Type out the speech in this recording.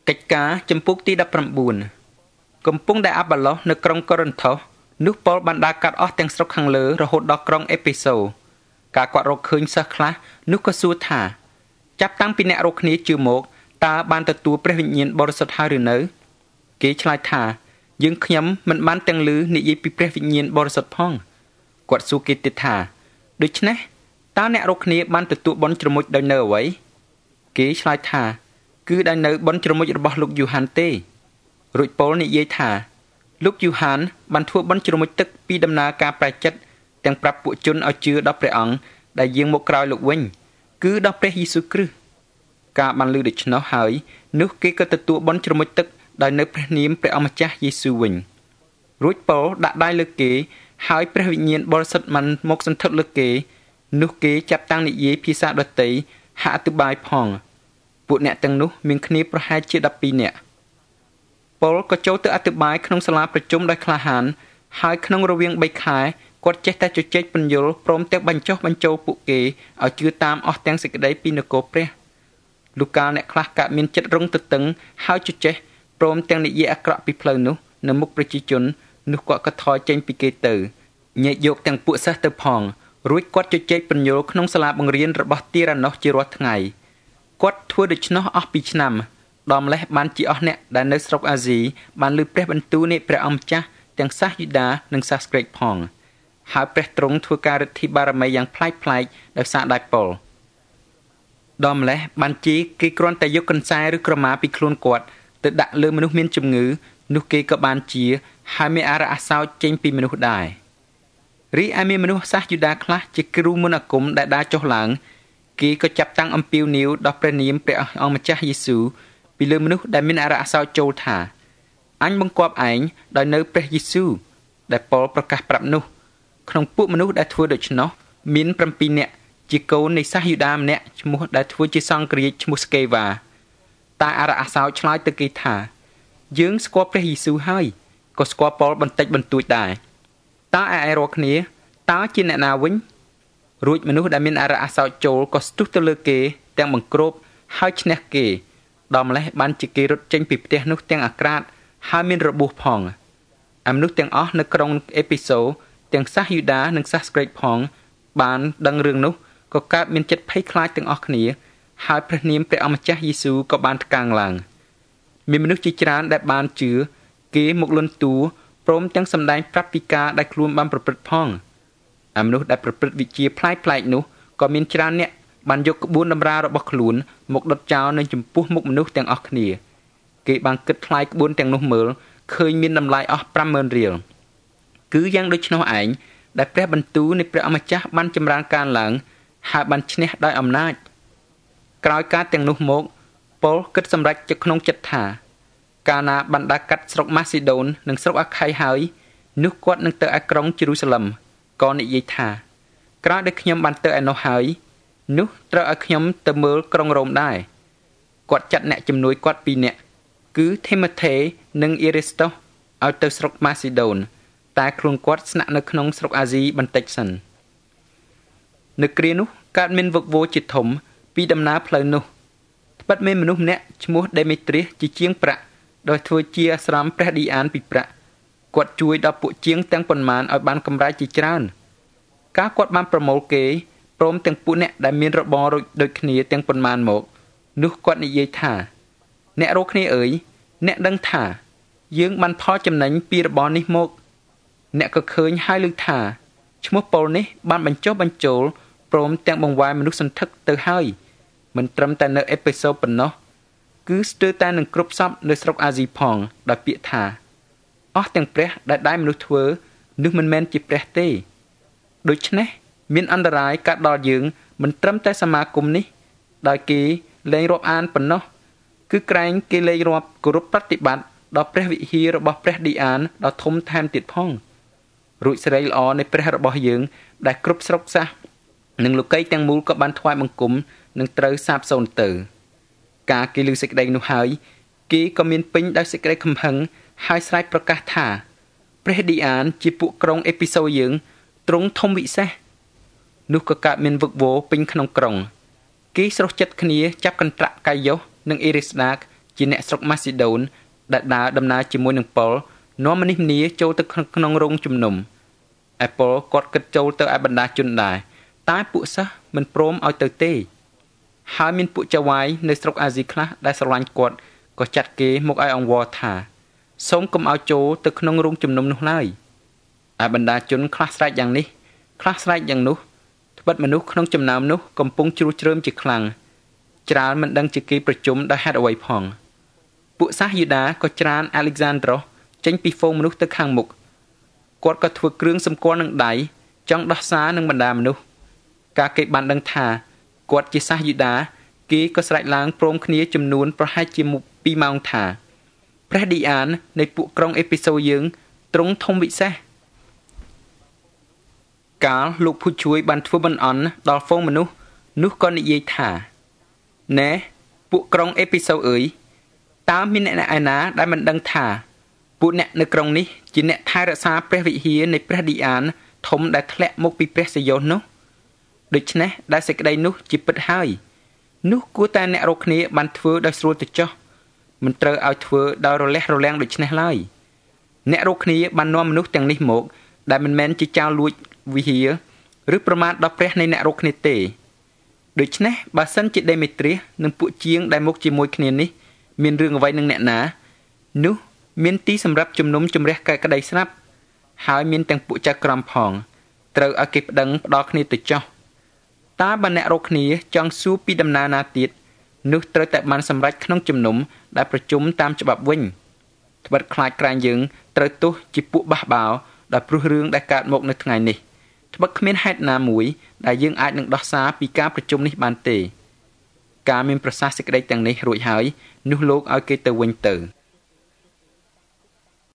កិច្ចការចំពុកទី19កំពុងតែអាប់បាឡូសនៅក្រុងកូរិនថូសនោះប៉ុលបានដើរកាត់អស់ទាំងស្រុកខាងលើរហូតដល់ក្រុងអេភេសូការគាត់រកឃើញសិស្សខ្លះនោះក៏សួរថាចាប់តាំងពីអ្នករកគ្នាជឿមកតើបានទទួលព្រះវិញ្ញាណបរិសុទ្ធហើយឬនៅគេឆ្លើយថាយើងខ្ញុំមិនបានទាំងឮនិយាយពីព្រះវិញ្ញាណបរិសុទ្ធផងគាត់សួរគេទៀតថាដូច្នេះតើអ្នករកគ្នាបានទទួលបុណ្យជ្រមុជដោយនៅអ្វីគេឆ្លើយថាគឺដោយនៅបុណ្យជ្រមុជរបស់លោកយូហានទេរួចប៉ុលនិយាយថាលោកយូហានបានធ្វើបុណ្យជ្រមុជទឹកពីដំណើរការប្រែចិត្តទាំងប្រាប់ពួកជនឲ្យជឿដល់ព្រះអង្គដែលយាងមកក្រោយលោកវិញគឺដល់ព្រះយេស៊ូវគ្រីស្ទការបានឮដូច្នោះហើយនោះគេក៏ទទួលបុណ្យជ្រមុជទឹកដោយនៅព្រះនាមព្រះអម្ចាស់យេស៊ូវវិញរួចប៉ុលដាក់ដៃលើគេហើយព្រះវិញ្ញាណបរិសុទ្ធបានមកសន្ធិដ្ឋលើគេនោះគេចាប់តាំងនិយាយភាសាដទៃហាក់អធិប្បាយផងពួកអ្នកទាំងនោះមានគ្នាប្រហែលជា12នាក់ប៉ុលក៏ចូលទៅអធិប្បាយក្នុងសាលាប្រជុំដោយក្លាហានហើយក្នុងរវាង3ខែគាត់ចេះតែជជែកពន្យល់ព្រមទាំងបញ្ចុះបញ្ចូលពួកគេឲ្យជឿតាមអស់ទាំងសេចក្តីពីនគរព្រះលូកាអ្នកខ្លះកើតមានចិត្តរឹងទទឹងហើយជជែកព្រមទាំងនិយាយអាក្រក់ពីផ្លូវនោះនៅមុខប្រជាជននោះគាត់ក៏ថយចេញពីគេទៅញែកយកទាំងពួកសិស្សទៅផងរួចគាត់ជជែកពន្យល់ក្នុងសាលាបង្រៀនរបស់ទីរ៉ាណូសជារាល់ថ្ងៃគាត់ធ្វើដូច្នោះអស់2ឆ្នាំដល់ម្លេះបានជាអស់អ្នកដែលនៅស្រុកអាស៊ីបានឮព្រះបន្ទូលនៃព្រះអម្ចាស់ទាំងសាសយូដានិងសាសក្រិកផងហើយព្រះទ្រង់ធ្វើការឫទ្ធិបារមីយ៉ាងប្លែកៗដោយសារដៃប៉ុលដល់ម្លេះបានជាគេគ្រាន់តែយកកន្សែឬក្រមាពីខ្លួនគាត់ទៅដាក់លើមនុស្សមានជំងឺនោះគេក៏បានជាហើយមានអារៈអាសោចចេញពីមនុស្សដែររីឯមានមនុស្សសាសយូដាខ្លះជាគ្រូមន្តអាគមដែលដើរចុះឡើងគេក៏ចាប់តាំងអំពាវនាវដល់ព្រះនាមព្រះអង្គម្ចាស់យេស៊ូវពីលើមនុស្សដែលមានអារៈអាសោចចូលថាអញបង្គាប់ឯងដោយនៅព្រះយេស៊ូវដែលប៉ុលប្រកាសប្រាប់នោះក្នុងពួកមនុស្សដែលធ្វើដូច្នោះមាន7នាក់ជាកូននៃសាសយូដាម្នាក់ឈ្មោះដែលធ្វើជាសង្ឃរាជឈ្មោះស្កេវ៉ាតែអារៈអាសោចឆ្លើយទៅគេថាយើងស្គាល់ព្រះយេស៊ូវហើយក៏ស្គាល់ប៉ុលបន្តិចបន្តួចដែរតើឯងរាល់គ្នាតើជាអ្នកណាវិញរួចមនុស្សដែលមានអារៈអាសោចចូលក៏ស្ទុះទៅលើគេទាំងបង្គ្របហើយឈ្នះគេដល់ម្លេះបានជាគេរត់ចេញពីផ្ទះនោះទាំងអាក្រាតហើយមានរបួសផងមនុស្សទាំងអស់នៅក្រុងអេភេសូទាំងសាសយូដានិងសាសក្រិកផងបានដឹងរឿងនោះក៏កើតមានចិត្តភ័យខ្លាចទាំងអស់គ្នាហើយព្រះនាមព្រះអម្ចាស់យេស៊ូវក៏បានថ្កើងឡើងមានមនុស្សជាច្រើនដែលបានជឿគេមកលន់តួព្រមទាំងសម្ដែងប្រាប់ពីការដែលខ្លួនបានប្រព្រឹត្តផងមនុស្សដែលប្រព្រឹត្តវិជ្ជាប្លែកៗនោះក៏មានច្រើនអ្នកបានយកក្បួនតម្រារបស់ខ្លួនមកដុតចោលនៅចំពោះមុខមនុស្សទាំងអស់គ្នាគេបានគិតថ្លៃក្បួនទាំងនោះមើលឃើញមានតម្លៃអស់ 50,000 រៀលគឺយ៉ាងដូច្នោះឯងដែលព្រះបន្ទូលនៃព្រះអម្ចាស់បានចម្រើនកើនឡើងហើយបានឈ្នះដោយអំណាចក្រោយការទាំងនោះមកប៉ុលគិតសម្រេចក្នុងចិត្តថាកាលណាបានដើរកាត់ស្រុកម៉ាស៊ីដូននិងស្រុកអាខ័យហើយនោះគាត់នឹងទៅឯក្រុងយេរូសាឡឹមក៏និយាយថាក្រោយដែលខ្ញុំបានទៅឯនោះហើយនោះត្រូវឲ្យខ្ញុំទៅមើលក្រុងរ៉ូមដែរគាត់ចាត់អ្នកជំនួយគាត់2នាក់គឺធីម៉ូថេនិងអ៊ីរេស្តុសឲ្យទៅស្រុកម៉ាស៊ីដូនតែខ្លួនគាត់ស្នាក់នៅក្នុងស្រុកអាស៊ីបន្តិចសិននៅគ្រានោះកើតមានវឹកវរជាធំពីដំណើរផ្លូវនោះត្បិតមានមនុស្សម្នាក់ឈ្មោះដេមេត្រៀសជាជាងប្រាក់ដោយធ្វើជាអាស្រមព្រះឌីអានពីប្រាក់គាត់ជួយដល់ពួកជាងទាំងប៉ុន្មានឲ្យបានកម្រៃជាច្រើនការគាត់បានប្រមូលគេព្រមទាំងពួកអ្នកដែលមានរបរដូចគ្នាទាំងប៉ុន្មានមកនោះគាត់និយាយថាអ្នករកគ្នាអើយអ្នកដឹងថាយើងបានផលចំណេញពីរបរនេះមកអ្នកក៏ឃើញហើយឮថាឈ្មោះប៉ុលនេះបានបញ្ចុះបញ្ចូលព្រមទាំងបង្វែរមនុស្សសន្ធឹកទៅហើយមិនត្រឹមតែនៅអេភេសូប៉ុណ្ណោះគឺស្ទើរតែនឹងគ្រប់សពនៅស្រុកអាស៊ីផងដោយពាក្យថាអស់ទាំងព្រះដែលដៃមនុស្សធ្វើនោះមិនមែនជាព្រះទេដូច្នេះមានអន្តរាយកើតដល់យើងមិនត្រឹមតែសមាគមនេះដោយគេលែងរាប់អានប៉ុណ្ណោះគឺក្រែងគេលែងរាប់គោរពប្រតិបត្តិដល់ព្រះវិហាររបស់ព្រះឌីអានដ៏ធំថែមទៀតផងរួចសេរីល្អនៃព្រះរបស់យើងដែលគ្រប់ស្រុកសាសនិងលោកីទាំងមូលក៏បានថ្វាយបង្គំនិងត្រូវសាបសូន្យទៅការគេលើសេចក្តីនោះហើយគេក៏មានពេញដោយសេចក្តីខំហឹងហើយស្រែកប្រកាសថាព្រះឌីអានជាពួកក្រុងអេភេសូយើងទ្រង់ធំវិសេសនោះក៏កើតមានវឹកវរពេញក្នុងក្រុងគេស្រុះចិត្តគ្នាចាប់កន្ត្រាក់កាយយ៉ូសនិងអេរិស្តាកជាអ្នកស្រុកម៉ាស៊ីដូនដែលដើរដំណើរជាមួយនឹងប៉ុលនាំមនុស្សម្នាចូលទៅក្នុងរោងជំនុំឯប៉ុលគាត់គិតចូលទៅឯបណ្ដាជនដែរតែពួកសិស្សមិនព្រមឲ្យទៅទេហើយមានពួកចៅហ្វាយនៅស្រុកអាស៊ីខ្លះដែលស្រឡាញ់គាត់ក៏ចាត់គេមកឲ្យអង្វរថាសូមកុំឲ្យចូលទៅក្នុងរោងជំនុំនោះឡើយឯបណ្ដាជនខ្លះស្រែកយ៉ាងនេះខ្លះស្រែកយ៉ាងនោះត្បិតមនុស្សក្នុងចំណោមនោះកំពុងជ្រួសជ្រើមជាខ្លាំងច្រើនមិនដឹងជាគេប្រជុំដោយហេតុអ្វីផងពួកសាសយូដាក៏ច្រានអាឡិចសានដ្រុសចេញពីហ្វូងមនុស្សទៅខាងមុខគាត់ក៏ធ្វើគ្រឿងសម្គាល់នឹងដៃចង់ដោះសារនឹងបណ្ដាមនុស្សកាលគេបានដឹងថាគាត់ជាសាសយូដាគេក៏ស្រែកឡើងព្រមគ្នាចំនួនប្រហែលជា2ម៉ោងថាព្រះឌីអាននៃពួកក្រុងអេពីសូយើងទ្រង់ធំវិសេសកាលលោកភូជួយបានធ្វើបន្អន់ដល់ហ្វូងមនុស្សនោះក៏និយាយថាណែពួកក្រុងអេពីសូអើយតើមានអ្នកឯណាដែលមិនដឹងថាពួកអ្នកនៅក្រុងនេះជាអ្នកថែរក្សាព្រះវិហារនៃព្រះឌីអានធំដែលធ្លាក់មកពីព្រះសាយ៉ូននោះដូច្នេះដែលសេចក្តីនោះជាពិតហើយនោះគួរតែអ្នករកគ្នាបានធ្វើដោយស្រួលទៅចុះមិនត្រូវឲ្យធ្វើដោយរលះរលាំងដូច្នេះឡើយអ្នករកគ្នាបាននាំមនុស្សទាំងនេះមកដែលមិនមែនជាចៅលួចវិហារឬប្រមាថដល់ព្រះនៃអ្នករកគ្នាទេដូច្នេះបើសិនជាដេមេត្រៀសនិងពួកជាងដែលមកជាមួយគ្នានេះមានរឿងអ្វីនឹងអ្នកណានោះមានទីសម្រាប់ជំនុំជម្រះក្តីស្រាប់ហើយមានទាំងពួកចៅក្រមផងត្រូវឲ្យគេប្តឹងផ្ដាល់គ្នាទៅចោះតើបើអ្នករកគ្នាចង់សួរពីដំណើរណាទៀតនោះត្រូវតែបានសម្រេចក្នុងជំនុំដែលប្រជុំតាមច្បាប់វិញត្បិតខ្លាចក្រែងយើងត្រូវទោសជាពួកបះបោរដោយព្រោះរឿងដែលកើតមកនៅថ្ងៃនេះត្បិតគ្មានហេតុណាមួយដែលយើងអាចនឹងដោះសារពីការប្រជុំនេះបានទេការមានប្រសាសន៍សេចក្តីទាំងនេះរួចហើយនោះលោកឲ្យគេទៅវិញទៅ